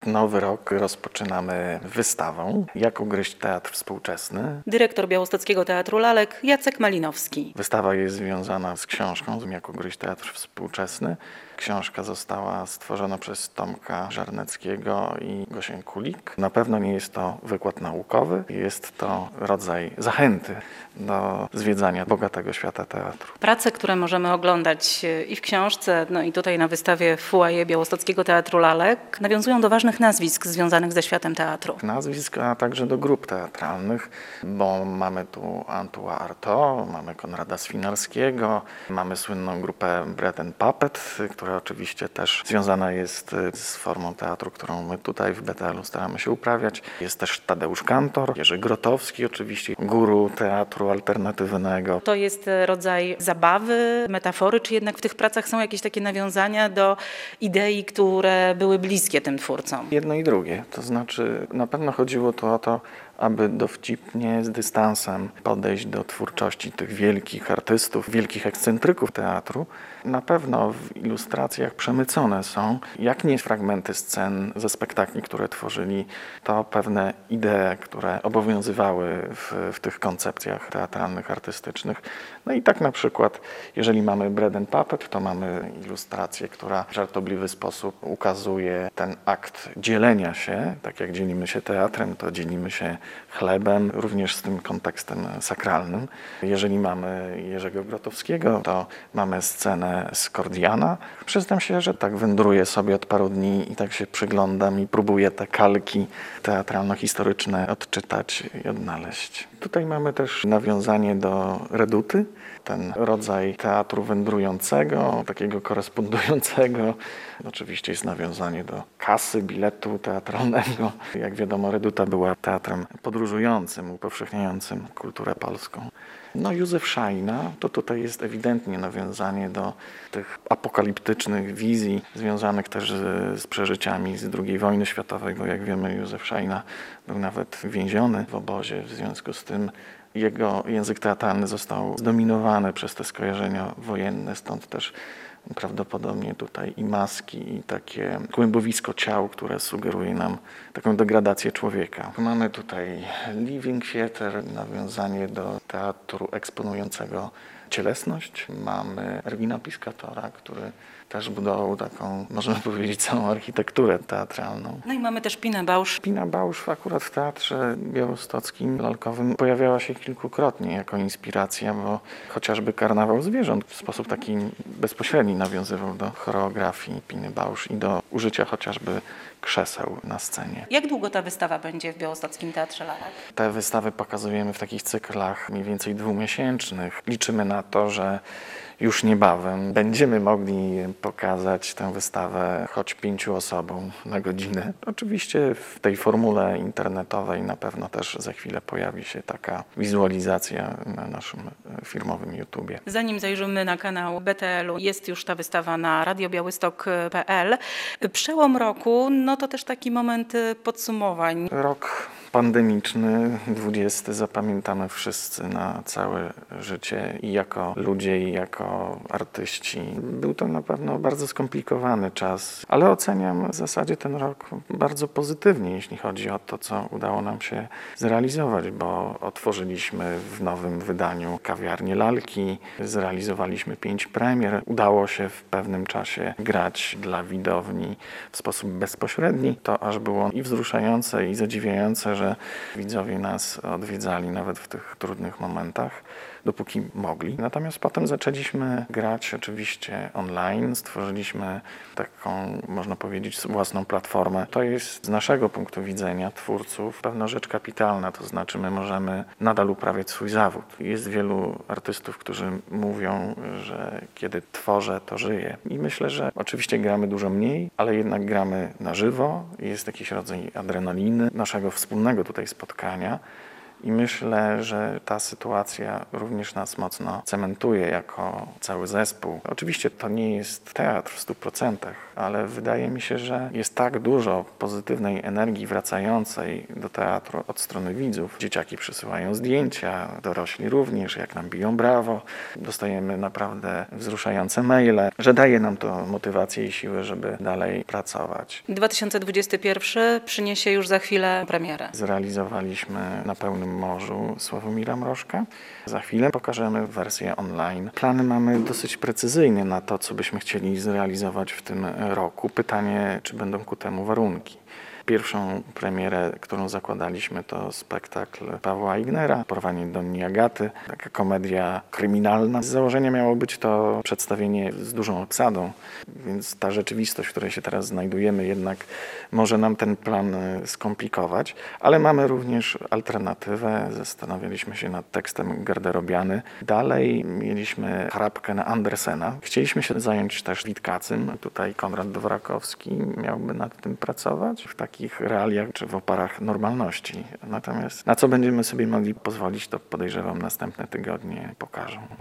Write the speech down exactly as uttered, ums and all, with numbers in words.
nowy rok rozpoczynamy wystawą Jak ugryźć teatr współczesny. Dyrektor Białostockiego Teatru Lalek Jacek Malinowski. Wystawa jest związana z książką Jak ugryźć teatr współczesny. Książka została stworzona przez Tomka Żarneckiego i Gosię Kulik. Na pewno nie jest to wykład naukowy, jest to rodzaj zachęty do zwiedzania bogatego świata teatru. Prace, które możemy oglądać i w książce, no i tutaj na wystawie w foyer Białostockiego Teatru Lalek, nawiązują do ważnych nazwisk związanych ze światem teatru. Nazwisk, a także do grup teatralnych, bo mamy tu Antoine Artaud, mamy Konrada Swinarskiego, mamy słynną grupę Bread and Puppet, która oczywiście też związana jest z formą teatru, którą my tutaj w B T L-u staramy się uprawiać. Jest też Tadeusz Kantor, Jerzy Grotowski oczywiście, guru teatru alternatywnego. To jest rodzaj zabawy, metafory, czy jednak w tych pracach są jakieś takie nawiązania do idei, które były bliskie tym twórcom? Jedno i drugie, to znaczy na pewno chodziło tu o to, aby dowcipnie, z dystansem podejść do twórczości tych wielkich artystów, wielkich ekscentryków teatru. Na pewno w ilustracjach przemycone są, jak nie fragmenty scen ze spektakli, które tworzyli, to pewne idee, które obowiązywały w, w tych koncepcjach teatralnych, artystycznych. No i tak na przykład, jeżeli mamy Bread and Puppet, to mamy ilustrację, która w żartobliwy sposób ukazuje ten akt dzielenia się, tak jak dzielimy się teatrem, to dzielimy się chlebem, również z tym kontekstem sakralnym. Jeżeli mamy Jerzego Grotowskiego, to mamy scenę z Kordiana. Przyznam się, że tak wędruję sobie od paru dni i tak się przyglądam i próbuję te kalki teatralno-historyczne odczytać i odnaleźć. Tutaj mamy też nawiązanie do reduty, ten rodzaj teatru wędrującego, takiego korespondującego. Oczywiście jest nawiązanie do kasy, biletu teatralnego. Jak wiadomo, reduta była teatrem podróżującym, upowszechniającym kulturę polską. No Józef Szajna, to tutaj jest ewidentnie nawiązanie do tych apokaliptycznych wizji związanych też z, z przeżyciami z drugiej wojny światowej, bo jak wiemy Józef Szajna był nawet więziony w obozie, w związku z tym jego język teatralny został zdominowany przez te skojarzenia wojenne, stąd też prawdopodobnie tutaj i maski, i takie kłębowisko ciał, które sugeruje nam taką degradację człowieka. Mamy tutaj Living Theatre, nawiązanie do teatru eksponującego cielesność. Mamy Erwina Piscatora, który też budował taką, możemy powiedzieć, całą architekturę teatralną. No i mamy też Pinę Bausch. Pina Bausch akurat w Teatrze Białostockim Lalkowym pojawiała się kilkukrotnie jako inspiracja, bo chociażby Karnawał Zwierząt w sposób taki bezpośredni nawiązywał do choreografii Piny Bausch i do użycia chociażby krzeseł na scenie. Jak długo ta wystawa będzie w Białostockim Teatrze Lalek? Te wystawy pokazujemy w takich cyklach mniej więcej dwumiesięcznych. Liczymy na to, że już niebawem będziemy mogli pokazać tę wystawę choć pięciu osobom na godzinę. Oczywiście w tej formule internetowej na pewno też za chwilę pojawi się taka wizualizacja na naszym firmowym YouTubie. Zanim zajrzymy na kanał B T L-u, jest już ta wystawa na radio białystok kropka p l. Przełom roku, no to też taki moment podsumowań. Rok pandemiczny, dwudziesty, zapamiętamy wszyscy na całe życie i jako ludzie, i jako artyści. Był to na pewno bardzo skomplikowany czas, ale oceniam w zasadzie ten rok bardzo pozytywnie, jeśli chodzi o to, co udało nam się zrealizować, bo otworzyliśmy w nowym wydaniu kawiarnię Lalki, zrealizowaliśmy pięć premier, udało się w pewnym czasie grać dla widowni w sposób bezpośredni. To aż było i wzruszające, i zadziwiające, że widzowie nas odwiedzali nawet w tych trudnych momentach, dopóki mogli. Natomiast potem zaczęliśmy grać oczywiście online, stworzyliśmy taką, można powiedzieć, własną platformę. To jest z naszego punktu widzenia twórców pewna rzecz kapitalna, to znaczy my możemy nadal uprawiać swój zawód. Jest wielu artystów, którzy mówią, że kiedy tworzę, to żyję. I myślę, że oczywiście gramy dużo mniej, ale jednak gramy na żywo, jest jakiś rodzaj adrenaliny, naszego wspólnego tutaj spotkania. I myślę, że ta sytuacja również nas mocno cementuje jako cały zespół. Oczywiście to nie jest teatr w stu procentach, ale wydaje mi się, że jest tak dużo pozytywnej energii wracającej do teatru od strony widzów. Dzieciaki przysyłają zdjęcia, dorośli również, jak nam biją brawo. Dostajemy naprawdę wzruszające maile, że daje nam to motywację i siłę, żeby dalej pracować. dwa tysiące dwudziesty pierwszy przyniesie już za chwilę premierę. Zrealizowaliśmy Na pełnym morzu Sławomira Mrożka. Za chwilę pokażemy wersję online. Plany mamy dosyć precyzyjne na to, co byśmy chcieli zrealizować w tym roku. Pytanie, czy będą ku temu warunki. Pierwszą premierę, którą zakładaliśmy, to spektakl Pawła Ignera, Porwanie Doni Agaty, taka komedia kryminalna. Z założenia miało być to przedstawienie z dużą obsadą, więc ta rzeczywistość, w której się teraz znajdujemy, jednak może nam ten plan skomplikować, ale mamy również alternatywę. Zastanawialiśmy się nad tekstem Garderobiany. Dalej mieliśmy Chrapkę na Andersena. Chcieliśmy się zająć też Witkacym. Tutaj Konrad Dworakowski miałby nad tym pracować w takich realiach czy w oparach normalności. Natomiast na co będziemy sobie mogli pozwolić, to podejrzewam następne tygodnie pokażą.